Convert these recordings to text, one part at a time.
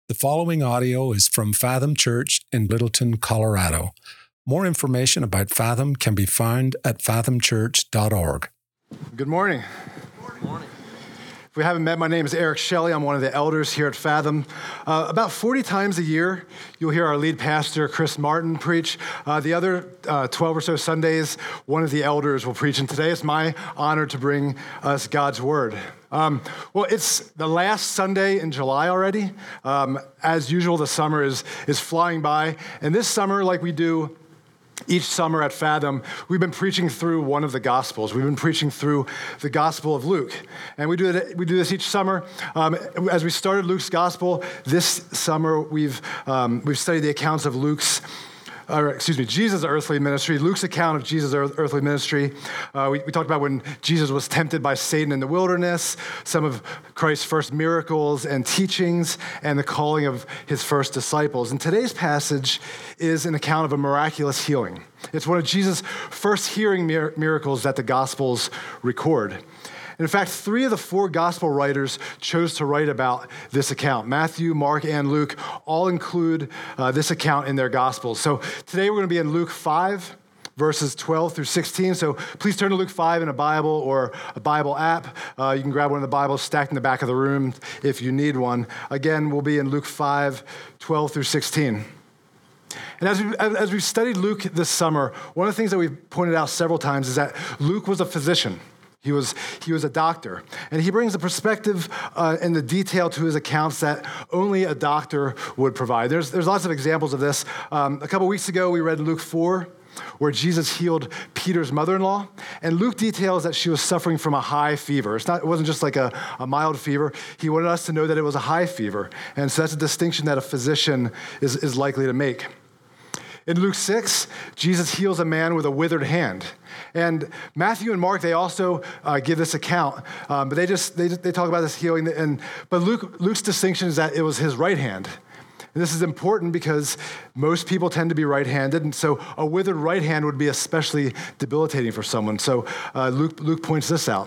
The following audio is from Fathom Church in Littleton, Colorado. More information about Fathom can be found at fathomchurch.org. Good morning. Good morning. If we haven't met, my name is Eric Shelley. I'm one of the elders here at Fathom. About 40 times a year, you'll hear our lead pastor, Chris Martin, preach. The other 12 or so Sundays, one of the elders will preach. And today it's my honor to bring us God's Word. Well, it's the last Sunday in July already. As usual, the summer is flying by. And this summer, like we do each summer at Fathom, we've been preaching through one of the Gospels. We've been preaching through the Gospel of Luke. And we do this each summer. As we started Luke's Gospel, this summer we've studied the accounts of Jesus' earthly ministry, Luke's account of Jesus' earthly ministry. We talked about when Jesus was tempted by Satan in the wilderness, some of Christ's first miracles and teachings, and the calling of his first disciples. And today's passage is an account of a miraculous healing. It's one of Jesus' first healing miracles that the Gospels record. In fact, 3 of the 4 gospel writers chose to write about this account. Matthew, Mark, and Luke all include this account in their gospels. So today we're going to be in Luke 5, verses 12 through 16. So please turn to Luke 5 in a Bible or a Bible app. You can grab one of the Bibles stacked in the back of the room if you need one. Again, we'll be in Luke 5, 12 through 16. And as we've studied Luke this summer, one of the things that we've pointed out several times is that Luke was a physician. He was a doctor, and he brings a perspective and the detail to his accounts that only a doctor would provide. There's lots of examples of this. A couple weeks ago, we read Luke 4, where Jesus healed Peter's mother-in-law, and Luke details that she was suffering from a high fever. It wasn't just like a mild fever. He wanted us to know that it was a high fever, and so that's a distinction that a physician is likely to make. In Luke 6, Jesus heals a man with a withered hand. And Matthew and Mark, they also give this account, but they talk about this healing. But Luke's distinction is that it was his right hand. And this is important because most people tend to be right-handed, and so a withered right hand would be especially debilitating for someone. So Luke points this out.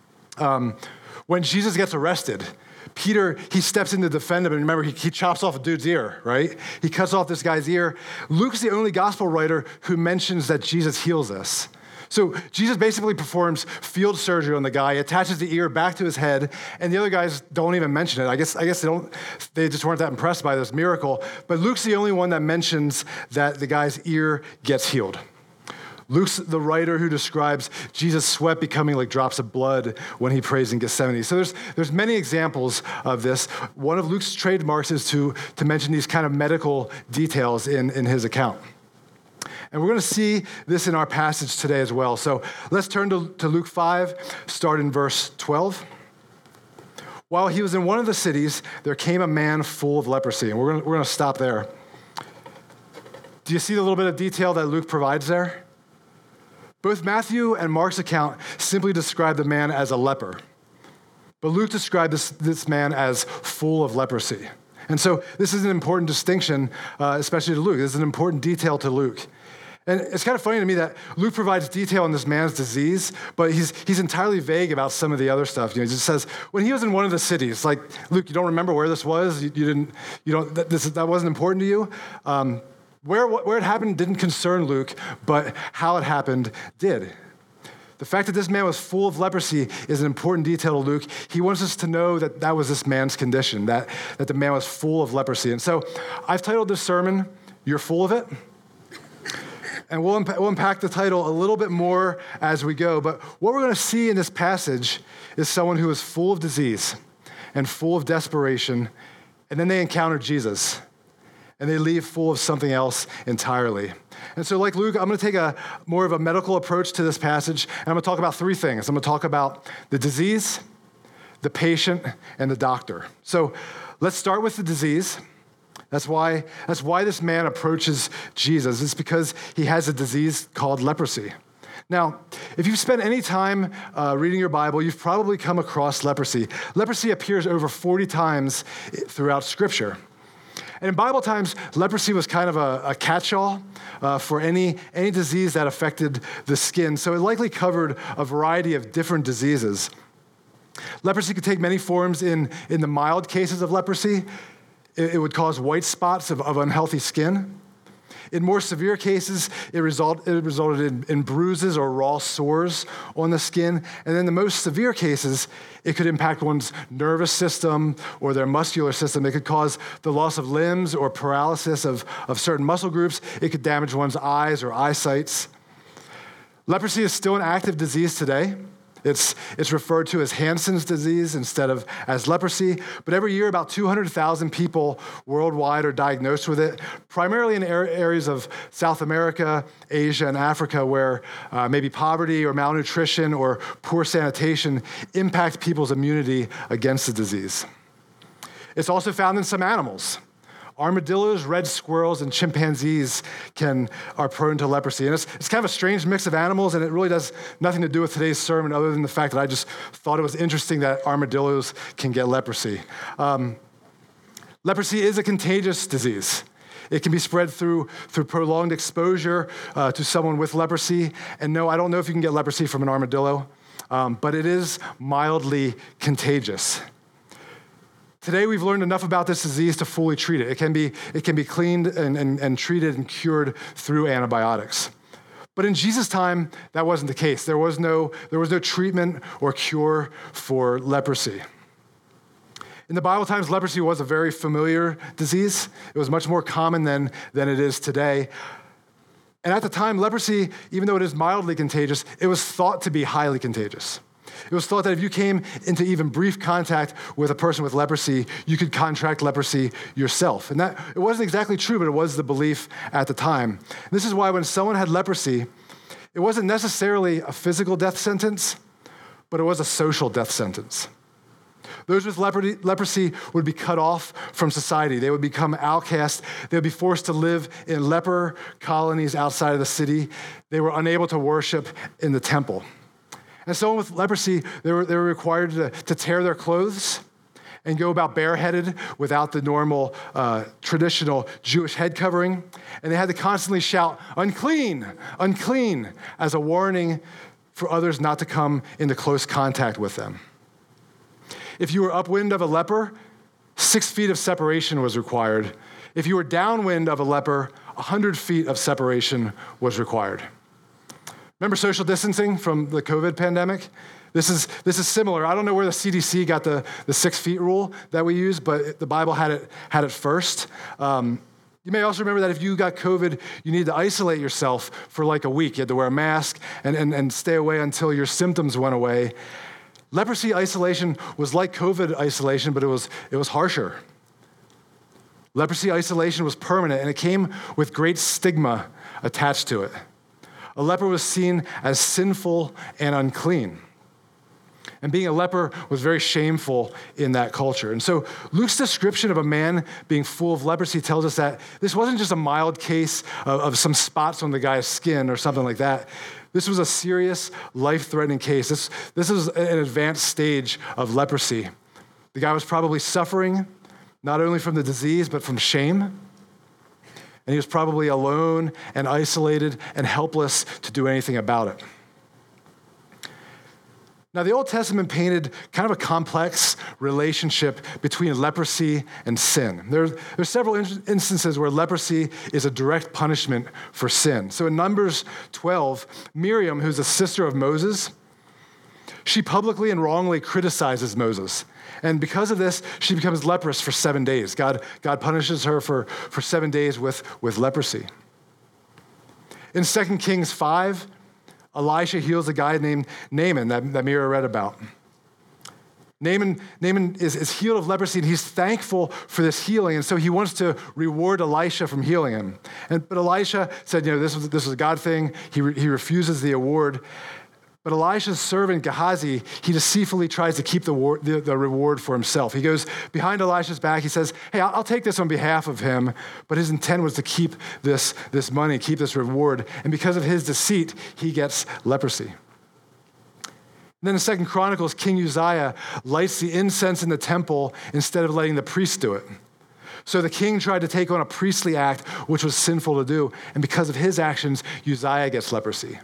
When Jesus gets arrested, Peter, he steps in to defend him, and remember, he chops off a dude's ear, right? He cuts off this guy's ear. Luke's the only gospel writer who mentions that Jesus heals this. So Jesus basically performs field surgery on the guy, attaches the ear back to his head, and the other guys don't even mention it. I guess they just weren't that impressed by this miracle. But Luke's the only one that mentions that the guy's ear gets healed. Luke's the writer who describes Jesus' sweat becoming like drops of blood when he prays in Gethsemane. So there's many examples of this. One of Luke's trademarks is to mention these kind of medical details in his account. And we're going to see this in our passage today as well. So let's turn to Luke 5, start in verse 12. While he was in one of the cities, there came a man full of leprosy. And we're going to stop there. Do you see the little bit of detail that Luke provides there? Both Matthew and Mark's account simply describe the man as a leper. But Luke described this man as full of leprosy. And so this is an important distinction, especially to Luke. This is an important detail to Luke. And it's kind of funny to me that Luke provides detail on this man's disease, but he's entirely vague about some of the other stuff. He just says, when he was in one of the cities, like, Luke, you don't remember where this was? That wasn't important to you? Where it happened didn't concern Luke, but how it happened did. The fact that this man was full of leprosy is an important detail to Luke. He wants us to know that was this man's condition, that the man was full of leprosy. And so I've titled this sermon, You're Full of It. And we'll unpack the title a little bit more as we go. But what we're going to see in this passage is someone who is full of disease and full of desperation, and then they encounter Jesus. And they leave full of something else entirely. And so like Luke, I'm going to take a more of a medical approach to this passage, and I'm going to talk about 3 things. I'm going to talk about the disease, the patient, and the doctor. So let's start with the disease. That's why this man approaches Jesus. It's because he has a disease called leprosy. Now, if you've spent any time reading your Bible, you've probably come across leprosy. Leprosy appears over 40 times throughout Scripture. And in Bible times, leprosy was kind of a catch-all for any disease that affected the skin. So it likely covered a variety of different diseases. Leprosy could take many forms in the mild cases of leprosy. It would cause white spots of unhealthy skin. In more severe cases, it resulted in bruises or raw sores on the skin. And in the most severe cases, it could impact one's nervous system or their muscular system. It could cause the loss of limbs or paralysis of certain muscle groups. It could damage one's eyes or eyesights. Leprosy is still an active disease today. It's referred to as Hansen's disease instead of as leprosy. But every year, about 200,000 people worldwide are diagnosed with it, primarily in areas of South America, Asia, and Africa, where maybe poverty or malnutrition or poor sanitation impact people's immunity against the disease. It's also found in some animals. Armadillos, red squirrels, and chimpanzees are prone to leprosy. And it's kind of a strange mix of animals, and it really does nothing to do with today's sermon other than the fact that I just thought it was interesting that armadillos can get leprosy. Leprosy is a contagious disease. It can be spread through prolonged exposure to someone with leprosy. And no, I don't know if you can get leprosy from an armadillo, but it is mildly contagious. Today, we've learned enough about this disease to fully treat it. It can be cleaned and treated and cured through antibiotics. But in Jesus' time, that wasn't the case. There was no treatment or cure for leprosy. In the Bible times, leprosy was a very familiar disease. It was much more common than it is today. And at the time, leprosy, even though it is mildly contagious, it was thought to be highly contagious. It was thought that if you came into even brief contact with a person with leprosy, you could contract leprosy yourself. And that it wasn't exactly true, but it was the belief at the time. And this is why when someone had leprosy, it wasn't necessarily a physical death sentence, but it was a social death sentence. Those with leprosy would be cut off from society. They would become outcast. They would be forced to live in leper colonies outside of the city. They were unable to worship in the temple. And someone with leprosy, they were required to tear their clothes and go about bareheaded without the normal traditional Jewish head covering. And they had to constantly shout, "Unclean, unclean," as a warning for others not to come into close contact with them. If you were upwind of a leper, 6 feet of separation was required. If you were downwind of a leper, 100 feet of separation was required. Remember social distancing from the COVID pandemic? This is similar. I don't know where the CDC got the 6 feet rule that we use, but the Bible had it first. You may also remember that if you got COVID, you needed to isolate yourself for like a week. You had to wear a mask and stay away until your symptoms went away. Leprosy isolation was like COVID isolation, but it was harsher. Leprosy isolation was permanent, and it came with great stigma attached to it. A leper was seen as sinful and unclean. And being a leper was very shameful in that culture. And so Luke's description of a man being full of leprosy tells us that this wasn't just a mild case of some spots on the guy's skin or something like that. This was a serious, life-threatening case. This is an advanced stage of leprosy. The guy was probably suffering not only from the disease, but from shame. And he was probably alone and isolated and helpless to do anything about it. Now, the Old Testament painted kind of a complex relationship between leprosy and sin. There's several instances where leprosy is a direct punishment for sin. So in Numbers 12, Miriam, who's a sister of Moses, she publicly and wrongly criticizes Moses. And because of this, she becomes leprous for 7 days. God punishes her for 7 days with leprosy. In 2 Kings 5, Elisha heals a guy named Naaman that Mira read about. Naaman is healed of leprosy, and he's thankful for this healing, and so he wants to reward Elisha from healing him. But Elisha said, this was a God thing. He refuses the award. But Elisha's servant Gehazi, he deceitfully tries to keep the reward for himself. He goes behind Elisha's back. He says, "Hey, I'll take this on behalf of him." But his intent was to keep this money, keep this reward. And because of his deceit, he gets leprosy. And then in 2 Chronicles, King Uzziah lights the incense in the temple instead of letting the priest do it. So the king tried to take on a priestly act, which was sinful to do. And because of his actions, Uzziah gets leprosy.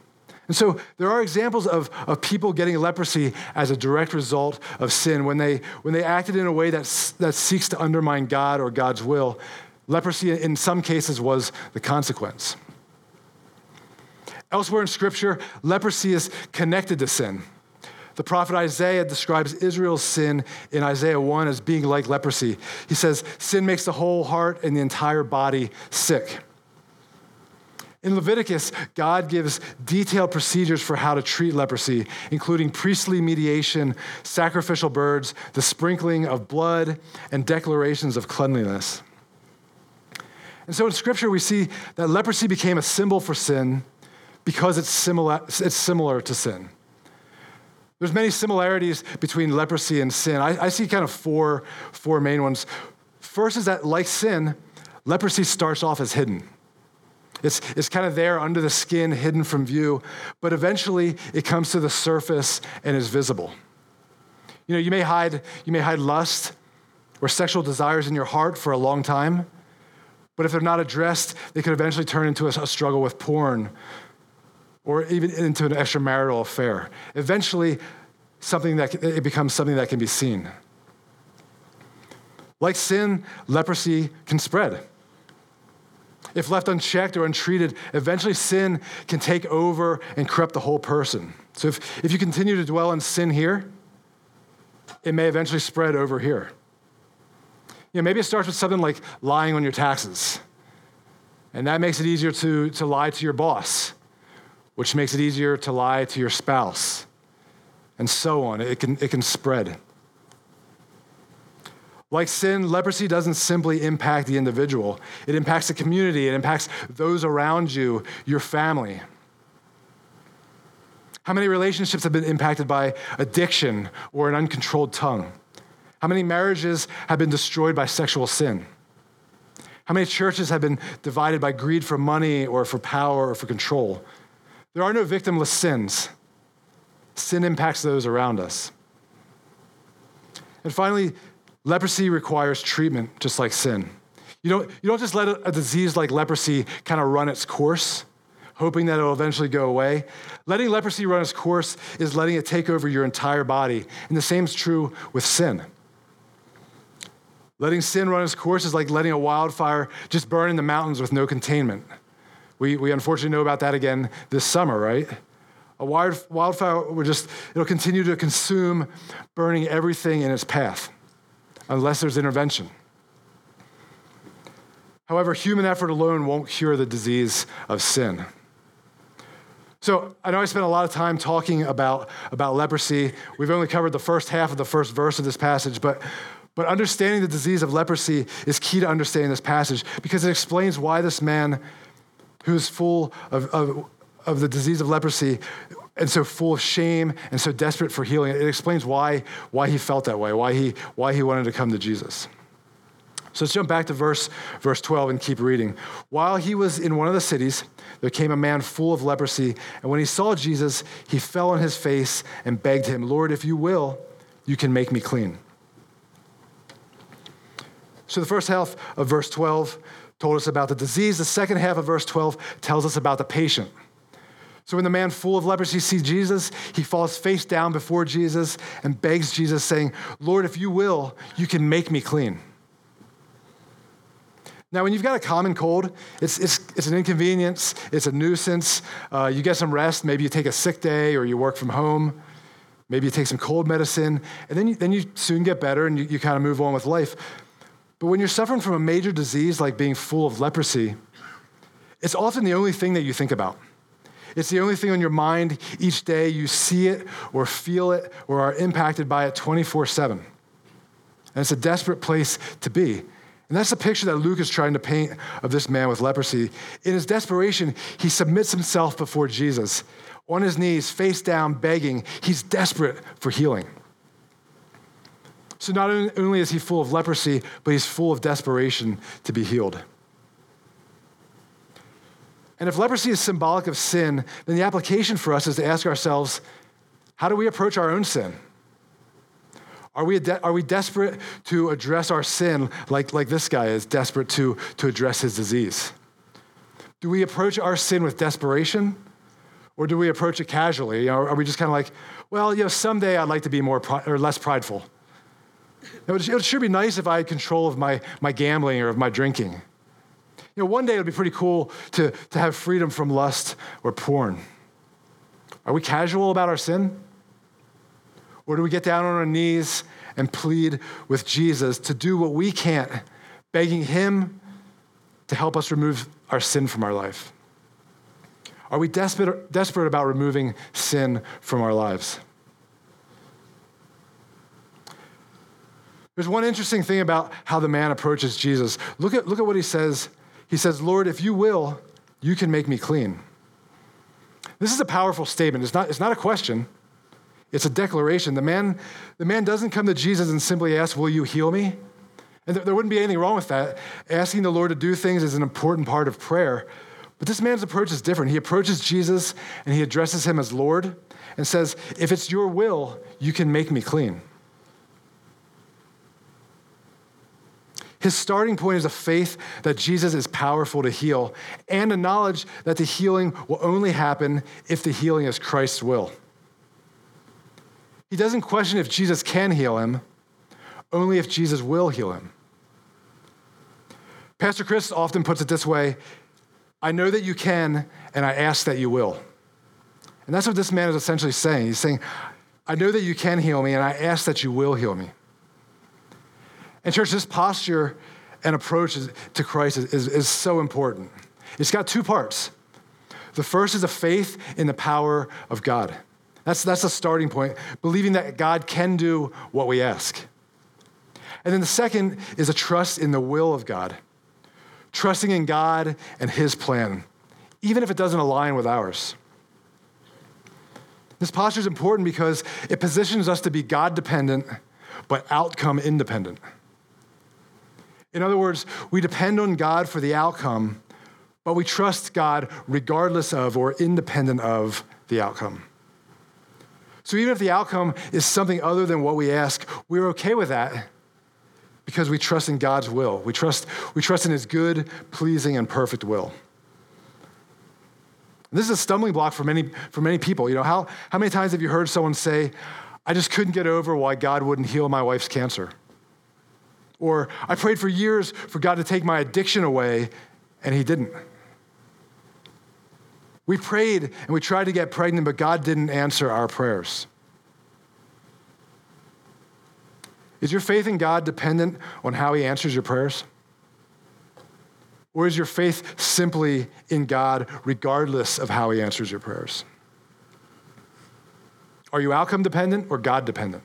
And so there are examples of people getting leprosy as a direct result of sin. When they acted in a way that seeks to undermine God or God's will, leprosy in some cases was the consequence. Elsewhere in Scripture, leprosy is connected to sin. The prophet Isaiah describes Israel's sin in Isaiah 1 as being like leprosy. He says, sin makes the whole heart and the entire body sick. In Leviticus, God gives detailed procedures for how to treat leprosy, including priestly mediation, sacrificial birds, the sprinkling of blood, and declarations of cleanliness. And so in Scripture, we see that leprosy became a symbol for sin because it's similar to sin. There's many similarities between leprosy and sin. I see kind of four main ones. First is that, like sin, leprosy starts off as hidden. It's kind of there under the skin, hidden from view, but eventually it comes to the surface and is visible. You may hide lust or sexual desires in your heart for a long time, but if they're not addressed, they could eventually turn into a struggle with porn or even into an extramarital affair. Eventually, it becomes something that can be seen. Like sin, leprosy can spread. If left unchecked or untreated, eventually sin can take over and corrupt the whole person. So if you continue to dwell in sin here, it may eventually spread over here. Maybe it starts with something like lying on your taxes. And that makes it easier to lie to your boss, which makes it easier to lie to your spouse, and so on. It can spread. Like sin, leprosy doesn't simply impact the individual. It impacts the community. It impacts those around you, your family. How many relationships have been impacted by addiction or an uncontrolled tongue? How many marriages have been destroyed by sexual sin? How many churches have been divided by greed for money or for power or for control? There are no victimless sins. Sin impacts those around us. And finally, leprosy requires treatment, just like sin. You don't just let a disease like leprosy kind of run its course, hoping that it'll eventually go away. Letting leprosy run its course is letting it take over your entire body. And the same is true with sin. Letting sin run its course is like letting a wildfire just burn in the mountains with no containment. We unfortunately know about that again this summer, right? A wildfire it'll continue to consume, burning everything in its path, unless there's intervention. However, human effort alone won't cure the disease of sin. So I know I spent a lot of time talking about leprosy. We've only covered the first half of the first verse of this passage, but understanding the disease of leprosy is key to understanding this passage because it explains why this man who's full of the disease of leprosy and so full of shame and so desperate for healing, it explains why he felt that way, why he wanted to come to Jesus. So let's jump back to verse 12 and keep reading. While he was in one of the cities, there came a man full of leprosy, and when he saw Jesus, he fell on his face and begged him, "Lord, if you will, you can make me clean." So the first half of verse 12 told us about the disease. The second half of verse 12 tells us about the patient. So when the man full of leprosy sees Jesus, he falls face down before Jesus and begs Jesus, saying, "Lord, if you will, you can make me clean." Now, when you've got a common cold, it's an inconvenience, it's a nuisance. You get some rest, maybe you take a sick day or you work from home. Maybe you take some cold medicine, and then you soon get better and you kind of move on with life. But when you're suffering from a major disease like being full of leprosy, it's often the only thing that you think about. It's the only thing on your mind each day. You see it or feel it or are impacted by it 24/7. And it's a desperate place to be. And that's the picture that Luke is trying to paint of this man with leprosy. In his desperation, he submits himself before Jesus, on his knees, face down, begging. He's desperate for healing. So not only is he full of leprosy, but he's full of desperation to be healed. And if leprosy is symbolic of sin, then the application for us is to ask ourselves, how do we approach our own sin? Are we desperate to address our sin like this guy is desperate to address his disease? Do we approach our sin with desperation, Or do we approach it casually? Are we just kind of like, well, someday I'd like to be or less prideful. It should be nice if I had control of my gambling or of my drinking. One day it would be pretty cool to have freedom from lust or porn. Are we casual about our sin? Or do we get down on our knees and plead with Jesus to do what we can't, begging him to help us remove our sin from our life? Are we desperate about removing sin from our lives? There's one interesting thing about how the man approaches Jesus. Look at what he says. He says, Lord, if you will, you can make me clean. This is a powerful statement. It's not a question. It's a declaration. The man doesn't come to Jesus and simply ask, will you heal me? And there wouldn't be anything wrong with that. Asking the Lord to do things is an important part of prayer. But this man's approach is different. He approaches Jesus and he addresses him as Lord and says, if it's your will, you can make me clean. His starting point is a faith that Jesus is powerful to heal and a knowledge that the healing will only happen if the healing is Christ's will. He doesn't question if Jesus can heal him, only if Jesus will heal him. Pastor Chris often puts it this way, I know that you can, and I ask that you will. And that's what this man is essentially saying. He's saying, I know that you can heal me, and I ask that you will heal me. And church, this posture and approach to Christ is so important. It's got two parts. The first is a faith in the power of God. That's the starting point, believing that God can do what we ask. And then the second is a trust in the will of God, trusting in God and his plan, even if it doesn't align with ours. This posture is important because it positions us to be God-dependent, but outcome-independent. In other words, we depend on God for the outcome, but we trust God regardless of or independent of the outcome. So even if the outcome is something other than what we ask, we're okay with that because we trust in God's will. We trust in his good, pleasing, and perfect will. This is a stumbling block for many people. How many times have you heard someone say, I just couldn't get over why God wouldn't heal my wife's cancer? Or I prayed for years for God to take my addiction away, and he didn't. We prayed and we tried to get pregnant, but God didn't answer our prayers. Is your faith in God dependent on how he answers your prayers? Or is your faith simply in God regardless of how he answers your prayers? Are you outcome dependent or God dependent?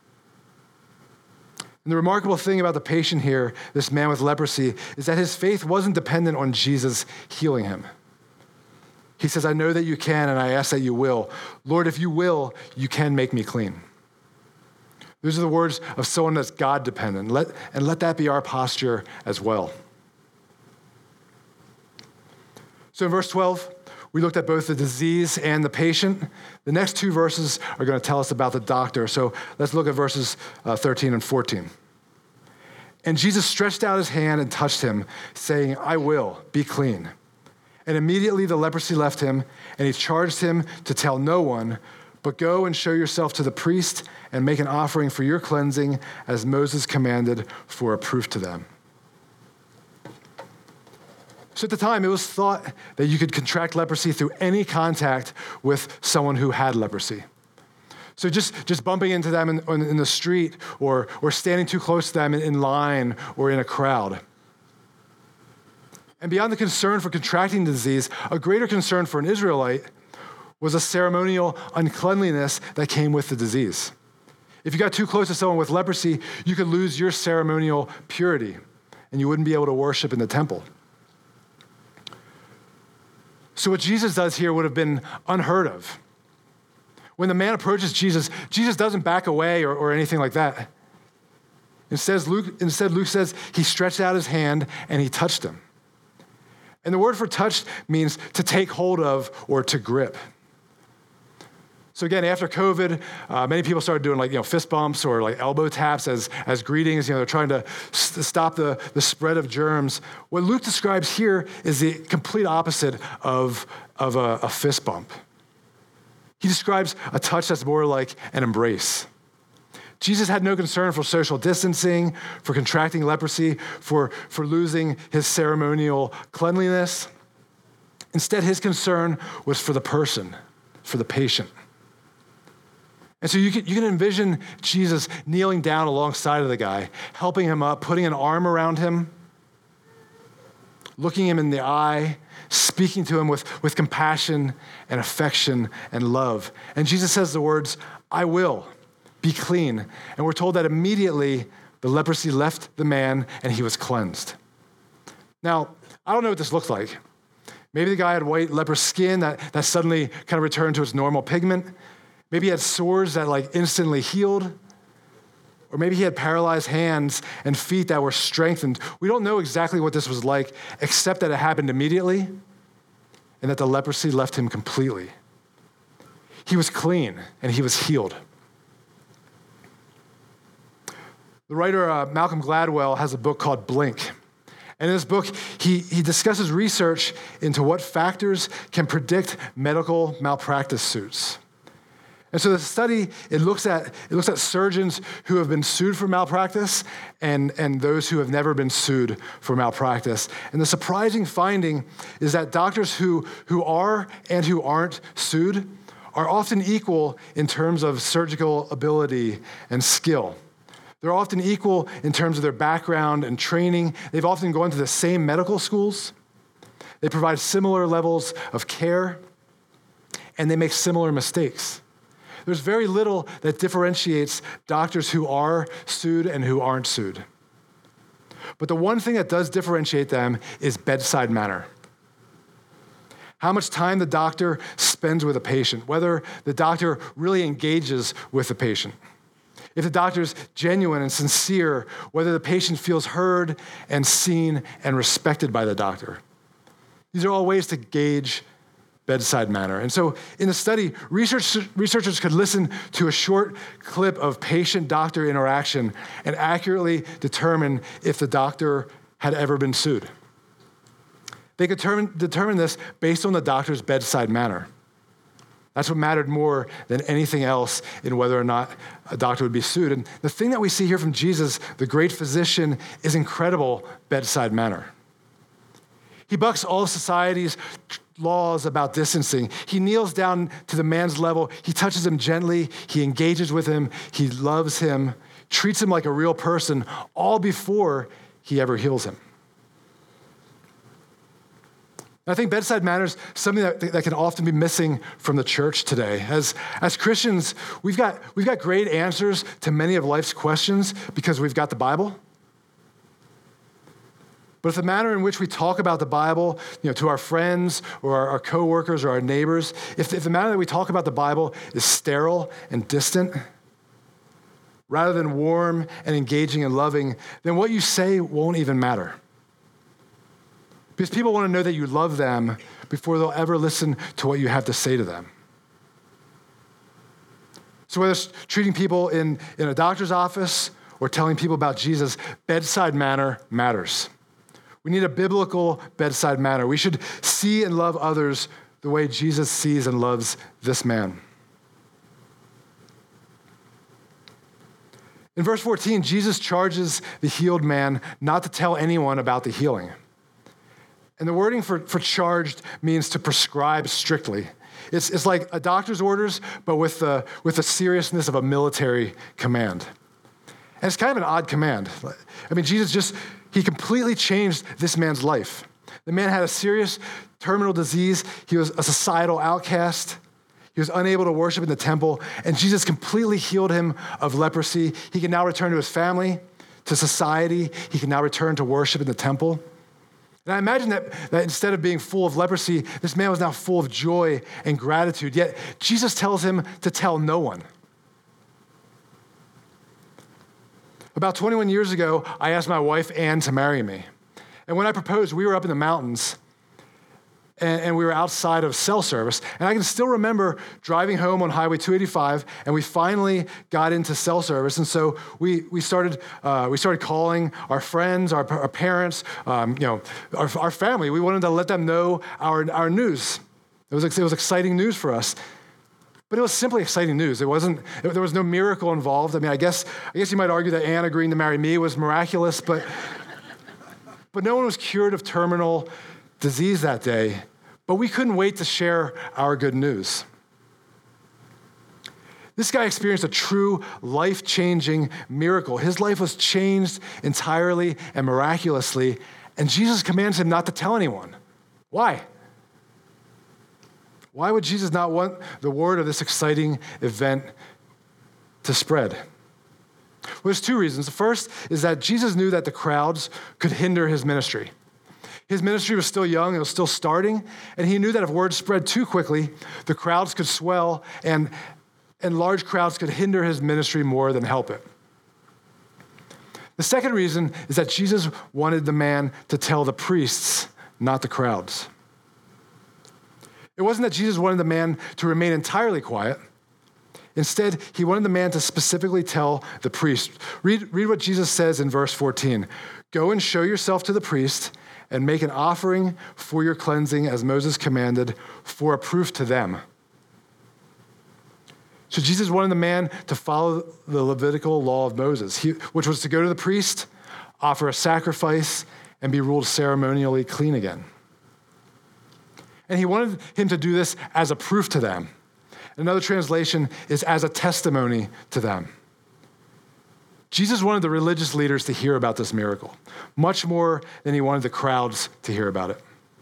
And the remarkable thing about the patient here, this man with leprosy, is that his faith wasn't dependent on Jesus healing him. He says, I know that you can, and I ask that you will. Lord, if you will, you can make me clean. Those are the words of someone that's God-dependent. Let that be our posture as well. So in verse 12, we looked at both the disease and the patient. The next two verses are going to tell us about the doctor. So let's look at verses 13 and 14. And Jesus stretched out his hand and touched him, saying, I will, be clean. And immediately the leprosy left him, and he charged him to tell no one, but go and show yourself to the priest and make an offering for your cleansing as Moses commanded for a proof to them. So at the time, it was thought that you could contract leprosy through any contact with someone who had leprosy. So just bumping into them in the street or standing too close to them in line or in a crowd. And beyond the concern for contracting the disease, a greater concern for an Israelite was a ceremonial uncleanliness that came with the disease. If you got too close to someone with leprosy, you could lose your ceremonial purity and you wouldn't be able to worship in the temple. So what Jesus does here would have been unheard of. When the man approaches Jesus, Jesus doesn't back away or anything like that. Instead, Luke says he stretched out his hand and he touched him. And the word for touch means to take hold of or to grip. So again, after COVID, many people started doing fist bumps or elbow taps as greetings. They're trying to stop the spread of germs. What Luke describes here is the complete opposite of a fist bump. He describes a touch that's more like an embrace. Jesus had no concern for social distancing, for contracting leprosy, for losing his ceremonial cleanliness. Instead, his concern was for the person, for the patient. And so you can envision Jesus kneeling down alongside of the guy, helping him up, putting an arm around him, looking him in the eye, speaking to him with compassion and affection and love. And Jesus says the words, "I will, be clean." And we're told that immediately the leprosy left the man and he was cleansed. Now, I don't know what this looked like. Maybe the guy had white leprous skin that suddenly kind of returned to its normal pigment. Maybe he had sores that instantly healed. Or maybe he had paralyzed hands and feet that were strengthened. We don't know exactly what this was like, except that it happened immediately and that the leprosy left him completely. He was clean and he was healed. The writer Malcolm Gladwell has a book called Blink. And in this book, he discusses research into what factors can predict medical malpractice suits. And so the study, it looks at surgeons who have been sued for malpractice and those who have never been sued for malpractice. And the surprising finding is that doctors who are and who aren't sued are often equal in terms of surgical ability and skill. They're often equal in terms of their background and training. They've often gone to the same medical schools. They provide similar levels of care, and they make similar mistakes. There's very little that differentiates doctors who are sued and who aren't sued. But the one thing that does differentiate them is bedside manner. How much time the doctor spends with a patient, whether the doctor really engages with the patient. If the doctor's genuine and sincere, whether the patient feels heard and seen and respected by the doctor. These are all ways to gauge bedside manner. And so in the study, researchers could listen to a short clip of patient-doctor interaction and accurately determine if the doctor had ever been sued. They could determine this based on the doctor's bedside manner. That's what mattered more than anything else in whether or not a doctor would be sued. And the thing that we see here from Jesus, the great physician, is incredible bedside manner. He bucks all society's laws about distancing. He kneels down to the man's level. He touches him gently. He engages with him. He loves him, treats him like a real person, all before he ever heals him. I think bedside manner is something that can often be missing from the church today. As Christians, we've got great answers to many of life's questions because we've got the Bible. But if the manner in which we talk about the Bible, to our friends or our coworkers or our neighbors, if the manner that we talk about the Bible is sterile and distant, rather than warm and engaging and loving, then what you say won't even matter. Because people want to know that you love them before they'll ever listen to what you have to say to them. So whether it's treating people in a doctor's office or telling people about Jesus, bedside manner matters. We need a biblical bedside manner. We should see and love others the way Jesus sees and loves this man. In verse 14, Jesus charges the healed man not to tell anyone about the healing. And the wording for charged means to prescribe strictly. It's like a doctor's orders, but with the seriousness of a military command. And it's kind of an odd command. I mean, Jesus he completely changed this man's life. The man had a serious terminal disease. He was a societal outcast. He was unable to worship in the temple, and Jesus completely healed him of leprosy. He can now return to his family, to society. He can now return to worship in the temple. And I imagine that instead of being full of leprosy, this man was now full of joy and gratitude. Yet Jesus tells him to tell no one. About 21 years ago, I asked my wife, Ann, to marry me. And when I proposed, we were up in the mountains, and we were outside of cell service. And I can still remember driving home on Highway 285, and we finally got into cell service. And so we started calling our friends, our parents, our family. We wanted to let them know our news. It was exciting news for us. But it was simply exciting news. There was no miracle involved. I mean, I guess you might argue that Anne agreeing to marry me was miraculous, but no one was cured of terminal disease that day. But we couldn't wait to share our good news. This guy experienced a true life-changing miracle. His life was changed entirely and miraculously, and Jesus commands him not to tell anyone. Why? Why would Jesus not want the word of this exciting event to spread? Well, there's two reasons. The first is that Jesus knew that the crowds could hinder his ministry. His ministry was still young, it was still starting, and he knew that if word spread too quickly, the crowds could swell and large crowds could hinder his ministry more than help it. The second reason is that Jesus wanted the man to tell the priests, not the crowds. It wasn't that Jesus wanted the man to remain entirely quiet. Instead, he wanted the man to specifically tell the priest. Read what Jesus says in verse 14. Go and show yourself to the priest and make an offering for your cleansing as Moses commanded for a proof to them. So Jesus wanted the man to follow the Levitical law of Moses, which was to go to the priest, offer a sacrifice, and be ruled ceremonially clean again. And he wanted him to do this as a proof to them. Another translation is as a testimony to them. Jesus wanted the religious leaders to hear about this miracle, much more than he wanted the crowds to hear about it.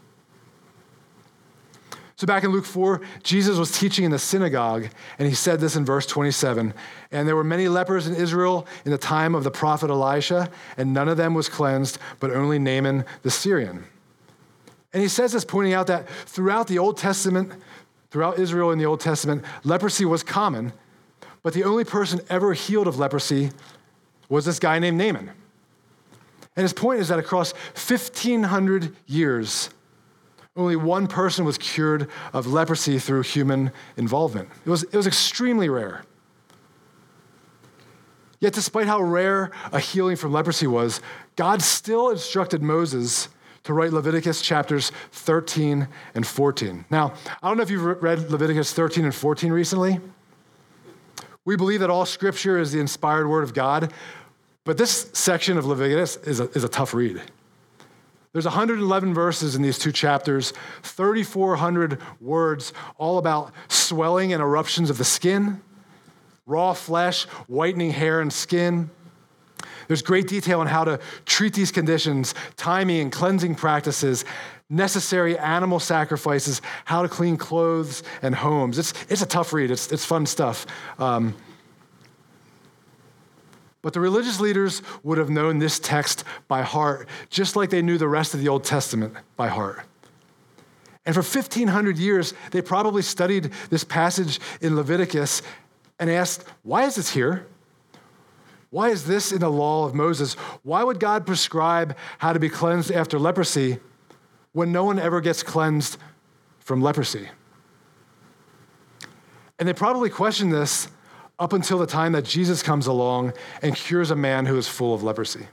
So back in Luke 4, Jesus was teaching in the synagogue, and he said this in verse 27, and there were many lepers in Israel in the time of the prophet Elisha, and none of them was cleansed, but only Naaman the Syrian. And he says this, pointing out that throughout Israel in the Old Testament, leprosy was common, but the only person ever healed of leprosy was this guy named Naaman. And his point is that across 1,500 years, only one person was cured of leprosy through human involvement. It was extremely rare. Yet despite how rare a healing from leprosy was, God still instructed Moses to write Leviticus chapters 13 and 14. Now, I don't know if you've read Leviticus 13 and 14 recently. We believe that all scripture is the inspired word of God, but this section of Leviticus is a tough read. There's 111 verses in these two chapters, 3,400 words, all about swelling and eruptions of the skin, raw flesh, whitening hair and skin. There's great detail on how to treat these conditions, timing and cleansing practices, necessary animal sacrifices, how to clean clothes and homes. It's a tough read. It's fun stuff. But the religious leaders would have known this text by heart, just like they knew the rest of the Old Testament by heart. And for 1,500 years, they probably studied this passage in Leviticus and asked, why is this here? Why is this in the law of Moses? Why would God prescribe how to be cleansed after leprosy when no one ever gets cleansed from leprosy? And they probably questioned this up until the time that Jesus comes along and cures a man who is full of leprosy.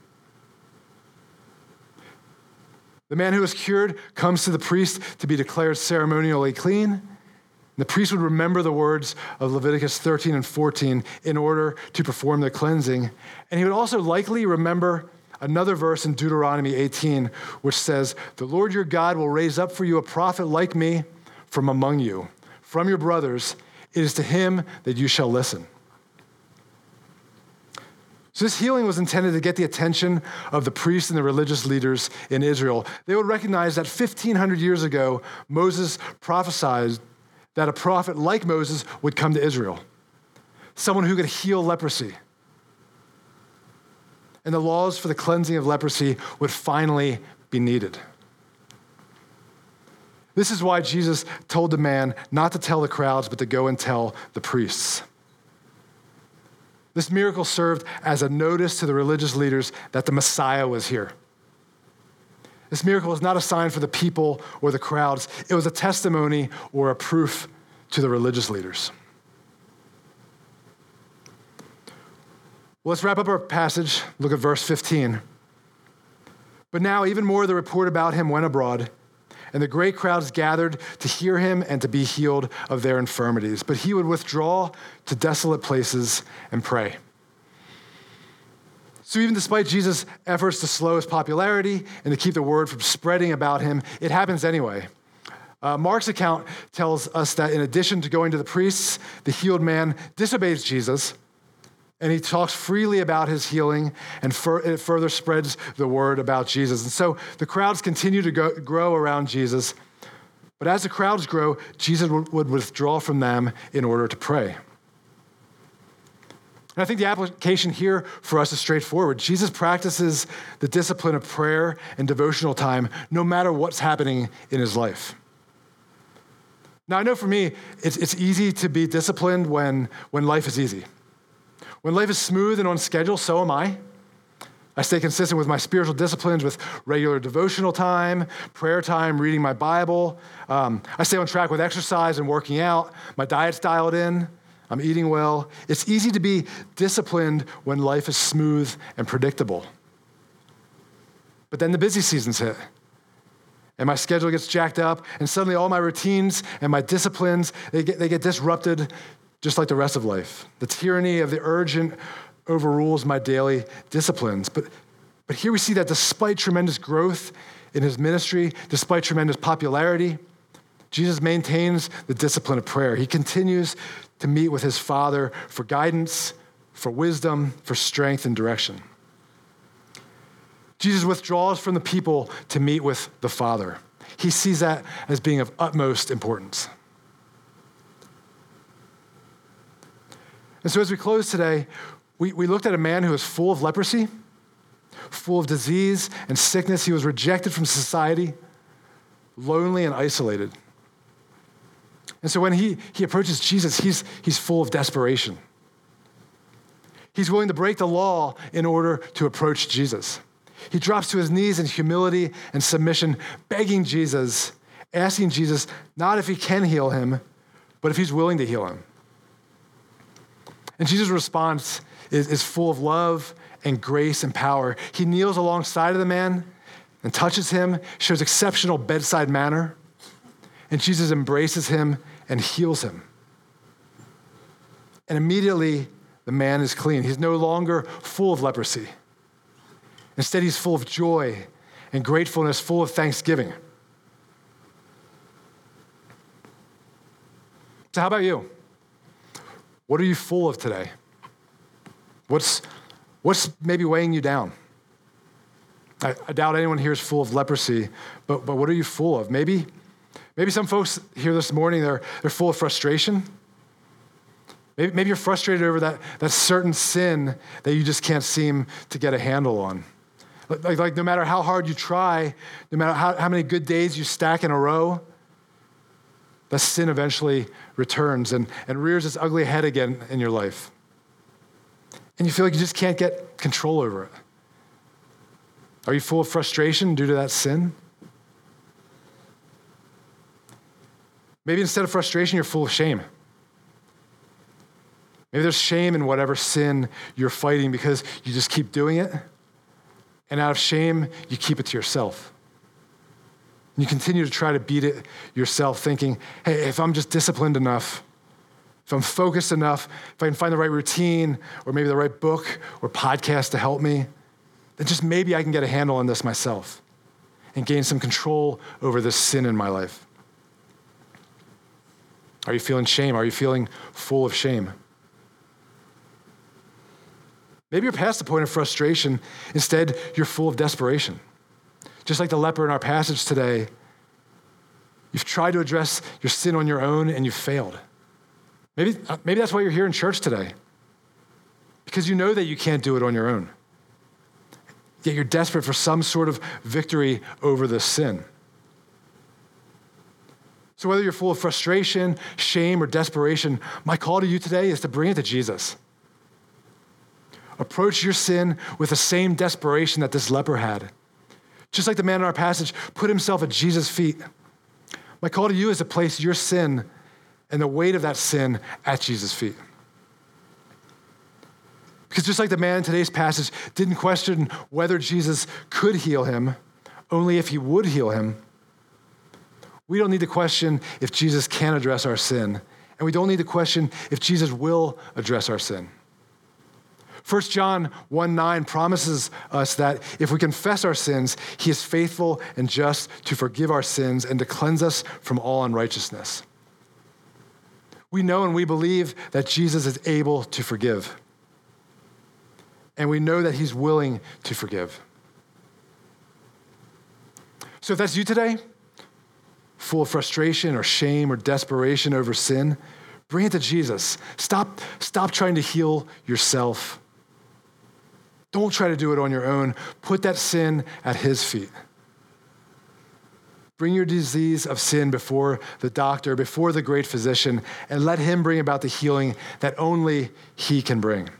The man who is cured comes to the priest to be declared ceremonially clean. The priest would remember the words of Leviticus 13 and 14 in order to perform the cleansing. And he would also likely remember another verse in Deuteronomy 18, which says, "The Lord your God will raise up for you a prophet like me from among you, from your brothers. It is to him that you shall listen." So this healing was intended to get the attention of the priests and the religious leaders in Israel. They would recognize that 1,500 years ago, Moses prophesied that a prophet like Moses would come to Israel, someone who could heal leprosy. And the laws for the cleansing of leprosy would finally be needed. This is why Jesus told the man not to tell the crowds, but to go and tell the priests. This miracle served as a notice to the religious leaders that the Messiah was here. This miracle was not a sign for the people or the crowds. It was a testimony or a proof to the religious leaders. Well, let's wrap up our passage. Look at verse 15. But now even more the report about him went abroad, and the great crowds gathered to hear him and to be healed of their infirmities. But he would withdraw to desolate places and pray. So even despite Jesus' efforts to slow his popularity and to keep the word from spreading about him, it happens anyway. Mark's account tells us that in addition to going to the priests, the healed man disobeys Jesus, and he talks freely about his healing, and it further spreads the word about Jesus. And so the crowds continue to grow around Jesus, but as the crowds grow, Jesus would withdraw from them in order to pray. And I think the application here for us is straightforward. Jesus practices the discipline of prayer and devotional time no matter what's happening in his life. Now, I know for me, it's easy to be disciplined when life is easy. When life is smooth and on schedule, so am I. I stay consistent with my spiritual disciplines with regular devotional time, prayer time, reading my Bible. I stay on track with exercise and working out. My diet's dialed in. I'm eating well. It's easy to be disciplined when life is smooth and predictable. But then the busy seasons hit, and my schedule gets jacked up, and suddenly all my routines and my disciplines, they get disrupted just like the rest of life. The tyranny of the urgent overrules my daily disciplines. But here we see that despite tremendous growth in his ministry, despite tremendous popularity, Jesus maintains the discipline of prayer. He continues to meet with his Father for guidance, for wisdom, for strength and direction. Jesus withdraws from the people to meet with the Father. He sees that as being of utmost importance. And so as we close today, we looked at a man who was full of leprosy, full of disease and sickness. He was rejected from society, lonely and isolated. And so when he approaches Jesus, he's full of desperation. He's willing to break the law in order to approach Jesus. He drops to his knees in humility and submission, begging Jesus, asking Jesus not if he can heal him, but if he's willing to heal him. And Jesus' response is full of love and grace and power. He kneels alongside of the man and touches him, shows exceptional bedside manner, and Jesus embraces him and heals him. And immediately, the man is clean. He's no longer full of leprosy. Instead, he's full of joy and gratefulness, full of thanksgiving. So how about you? What are you full of today? What's maybe weighing you down? I doubt anyone here is full of leprosy, but what are you full of? Maybe some folks here this morning, they're full of frustration. Maybe you're frustrated over that certain sin that you just can't seem to get a handle on. Like no matter how hard you try, no matter how many good days you stack in a row, that sin eventually returns and rears its ugly head again in your life. And you feel like you just can't get control over it. Are you full of frustration due to that sin? Maybe instead of frustration, you're full of shame. Maybe there's shame in whatever sin you're fighting because you just keep doing it. And out of shame, you keep it to yourself. And you continue to try to beat it yourself, thinking, hey, if I'm just disciplined enough, if I'm focused enough, if I can find the right routine or maybe the right book or podcast to help me, then just maybe I can get a handle on this myself and gain some control over this sin in my life. Are you feeling shame? Are you feeling full of shame? Maybe you're past the point of frustration. Instead, you're full of desperation. Just like the leper in our passage today, you've tried to address your sin on your own and you've failed. Maybe that's why you're here in church today, because you know that you can't do it on your own. Yet you're desperate for some sort of victory over this sin. So whether you're full of frustration, shame, or desperation, my call to you today is to bring it to Jesus. Approach your sin with the same desperation that this leper had. Just like the man in our passage put himself at Jesus' feet. My call to you is to place your sin and the weight of that sin at Jesus' feet. Because just like the man in today's passage didn't question whether Jesus could heal him, only if he would heal him, We don't need to question if Jesus can address our sin, and we don't need to question if Jesus will address our sin. 1 John 1:9 promises us that if we confess our sins, he is faithful and just to forgive our sins and to cleanse us from all unrighteousness. We know and we believe that Jesus is able to forgive. And we know that he's willing to forgive. So if that's you today, full of frustration or shame or desperation over sin, bring it to Jesus. Stop trying to heal yourself. Don't try to do it on your own. Put that sin at his feet. Bring your disease of sin before the doctor, before the great physician, and let him bring about the healing that only he can bring.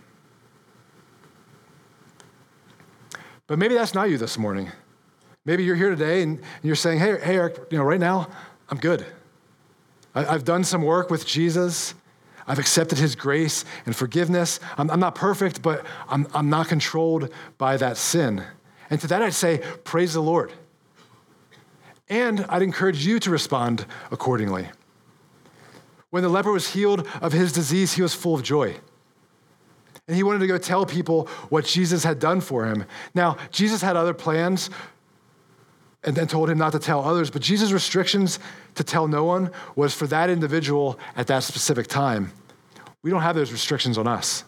But maybe that's not you this morning. Maybe you're here today and you're saying, hey, Eric, right now, I'm good. I've done some work with Jesus. I've accepted his grace and forgiveness. I'm not perfect, but I'm not controlled by that sin. And to that I'd say, praise the Lord. And I'd encourage you to respond accordingly. When the leper was healed of his disease, he was full of joy. And he wanted to go tell people what Jesus had done for him. Now, Jesus had other plans and then told him not to tell others, but Jesus' restrictions to tell no one was for that individual at that specific time. We don't have those restrictions on us.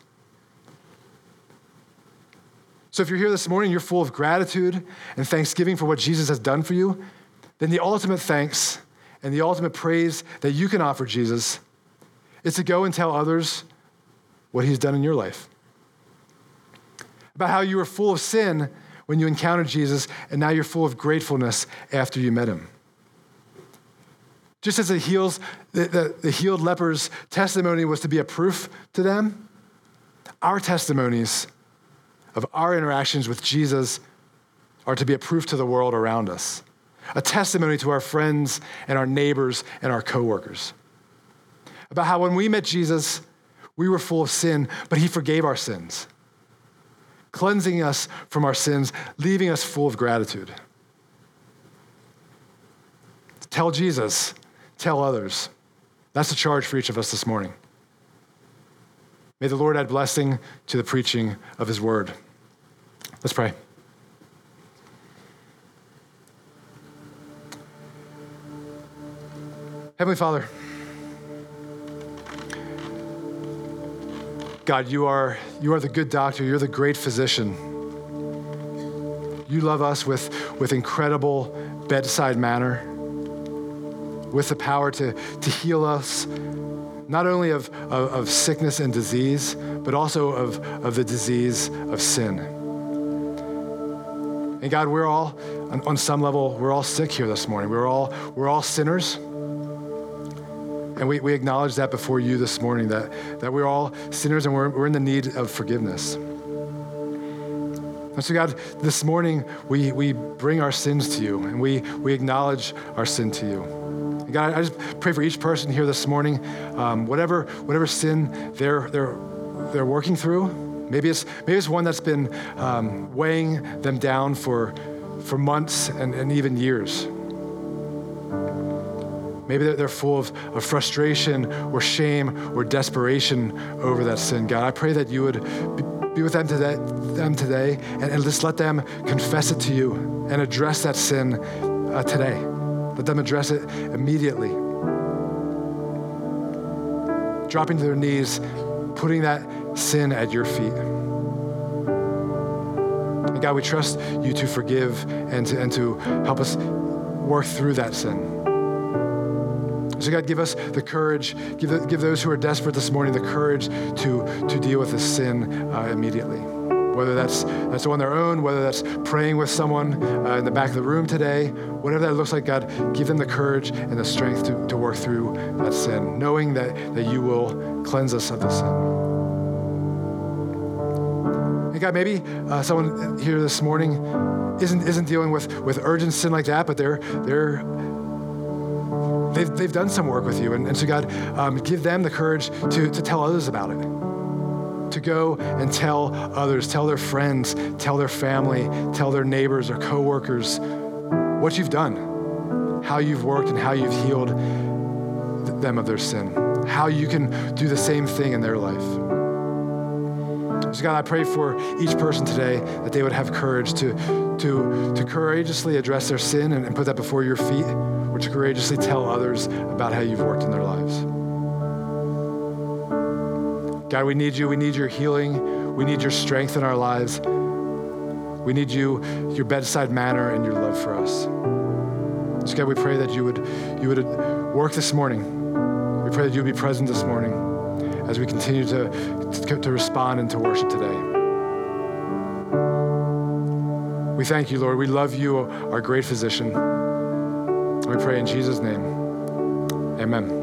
So if you're here this morning, you're full of gratitude and thanksgiving for what Jesus has done for you, then the ultimate thanks and the ultimate praise that you can offer Jesus is to go and tell others what he's done in your life. About how you were full of sin when you encountered Jesus, and now you're full of gratefulness after you met him. Just as the healed leper's testimony was to be a proof to them, our testimonies of our interactions with Jesus are to be a proof to the world around us, a testimony to our friends and our neighbors and our coworkers. About how when we met Jesus, we were full of sin, but he forgave our sins, cleansing us from our sins, leaving us full of gratitude. Tell Jesus, tell others. That's the charge for each of us this morning. May the Lord add blessing to the preaching of his word. Let's pray. Heavenly Father, God, you are the good doctor. You're the great physician. You love us with incredible bedside manner, with the power to heal us, not only of sickness and disease, but also of the disease of sin. And God, we're all, on some level, we're all sick here this morning. We're all sinners. And we acknowledge that before you this morning, that we're all sinners and we're in the need of forgiveness. And so God, this morning, we bring our sins to you and we acknowledge our sin to you. And God, I just pray for each person here this morning, whatever sin they're working through. Maybe it's one that's been weighing them down for months and even years. Maybe they're full of frustration or shame or desperation over that sin. God, I pray that you would be with them today and just let them confess it to you and address that sin today. Let them address it immediately. Dropping to their knees, putting that sin at your feet. And God, we trust you to forgive and to help us work through that sin. So God, give us the courage, give those who are desperate this morning the courage to deal with this sin immediately. Whether that's on their own, whether that's praying with someone in the back of the room today, whatever that looks like, God, give them the courage and the strength to work through that sin, knowing that you will cleanse us of the sin. And God, maybe someone here this morning isn't dealing with urgent sin like that, but they've done some work with you. And so God, give them the courage to tell others about it, to go and tell others, tell their friends, tell their family, tell their neighbors or coworkers what you've done. how you've worked and how you've healed them of their sin, how you can do the same thing in their life. So God, I pray for each person today that they would have courage to courageously address their sin and put that before your feet, or to courageously tell others about how you've worked in their lives. God, we need you. We need your healing. We need your strength in our lives. We need you, your bedside manner and your love for us. So God, we pray that you would work this morning. We pray that you would be present this morning as we continue to respond and to worship today. We thank you, Lord. We love you, our great physician. We pray in Jesus' name. Amen.